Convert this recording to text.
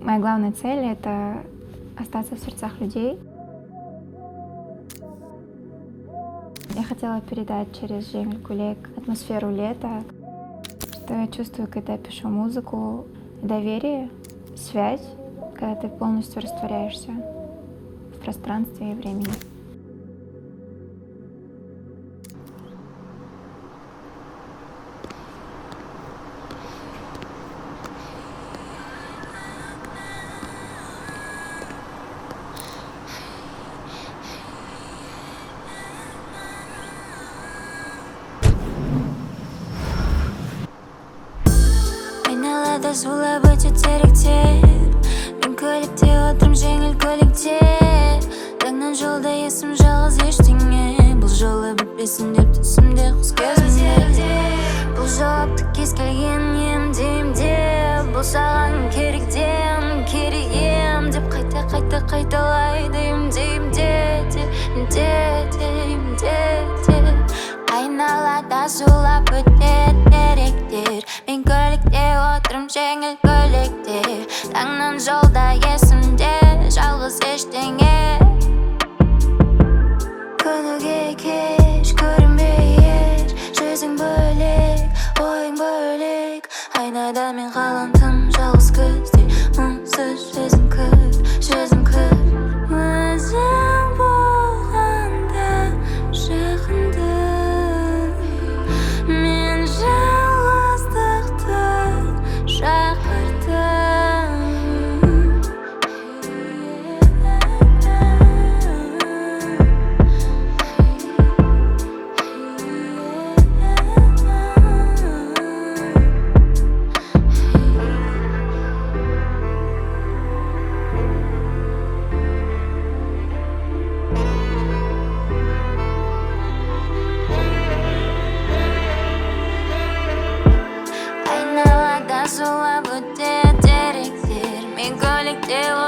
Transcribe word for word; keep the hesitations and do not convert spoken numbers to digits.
Моя главная цель — это остаться в сердцах людей. Я хотела передать через Жеңіл Көйлек атмосферу лета, что я чувствую, когда я пишу музыку, доверие, связь, когда ты полностью растворяешься в пространстве и времени. Айналада зулап өте теректер, мен көлікте отырм жеңіл көлікте. Таңнан жолда есім жалғыз ештеңе, бұл жолы бітпесін деп түсімде құс көзімде. Бұл жауапты кез келген емде-емде, бұл саған керек дем, керек ем деп қайта қайта қайталайды емде-емде, емде-емде, емде-емде. Айналада зулап өте теректер, мен көлікте отырм жеңіл көлікте. Таңнан жолда есімде жалғыз ештеңе. Күніге кеш көрінбей еш, жүзің бөлек, ойың бөлек. Айнада мен қаландым жалғыз көзде, мұңсыз жүзің көр, жүзің көр. Өзің болғанда жақында мен жалғыздықты шақырдым. Айналада зулап өте теректер, мен көлікте